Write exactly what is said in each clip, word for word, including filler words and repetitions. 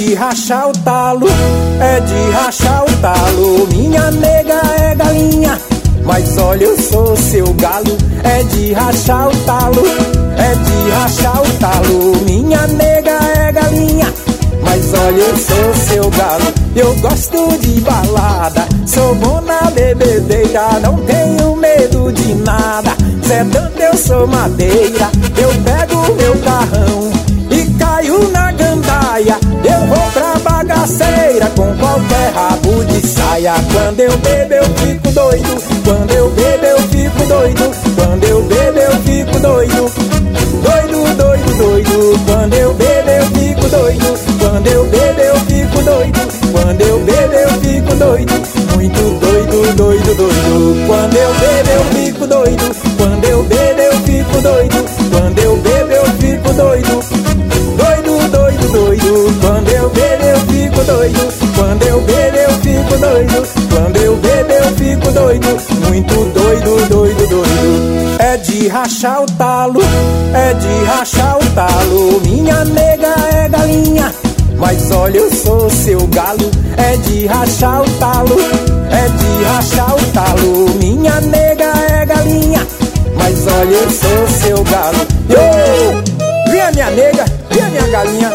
de rachar o talo, é de rachar o talo. Minha nega é galinha, mas olha eu sou seu galo. É de rachar o talo, é de rachar o talo. Minha nega é galinha, mas olha eu sou seu galo. Eu gosto de balada, sou bom na bebedeira, não tenho medo de nada. Cê tanto eu sou madeira, eu pego meu carrão e caio na gandaia. Eu vou pra bagaceira com qualquer rabo de saia. Quando eu bebo eu fico doido, quando eu bebo eu fico doido, quando eu bebo eu fico doido. Doido, doido, doido, quando eu bebo eu fico doido, quando eu bebo eu fico doido, quando eu bebo eu fico doido, muito doido, doido, doido. Quando eu bebo eu fico doido, quando eu bebo eu fico doido, quando eu bebo eu fico doido. Doido, doido, doido, quando eu bebo eu fico doido, quando eu bebo eu fico doido, quando eu bebo eu fico doido, muito doido, doido, doido. É de rachar o talo, é de rachar o talo. Minha nega é galinha, mas olha eu sou seu galo. É de rachar o talo, é de rachar o talo. Minha nega é galinha, mas olha eu sou seu galo. Yo! Vem a minha nega, vem a minha galinha.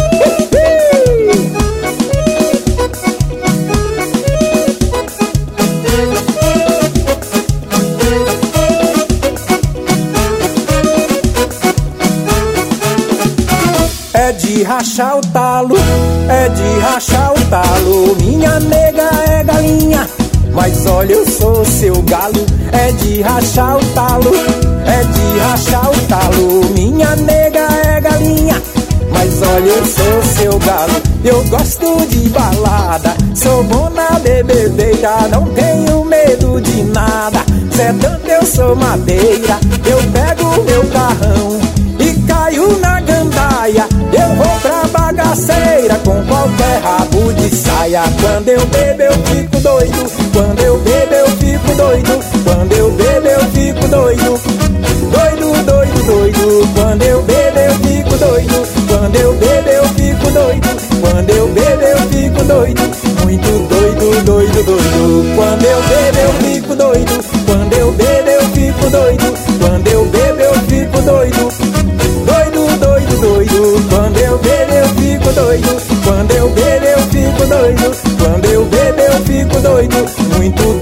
É de rachar o talo, é de rachar o talo. Minha nega é galinha, mas olha eu sou seu galo. É de rachar o talo, é de rachar o talo. Minha nega é galinha, mas olha eu sou seu galo. Eu gosto de balada, sou bom na bebedeira, não tenho medo de nada. Cê tanto eu sou madeira, eu pego meu carrão e caio na gandaia. Eu vou pra bagaceira com qualquer rabo de saia. Quando eu bebo eu fico doido, quando eu bebo eu fico doido, quando eu bebo eu fico doido. Doido, doido, doido, quando eu bebo eu fico doido, quando eu bebo eu fico doido, quando eu bebo eu fico doido, muito doido, doido, doido. Quando eu bebo eu fico doido, quando eu bebo eu fico doido, quando eu bebo eu fico doido. Doido, doido, doido, quando eu bebo eu fico doido, quando eu bebo eu fico doido, quando eu bebo eu fico doido, muito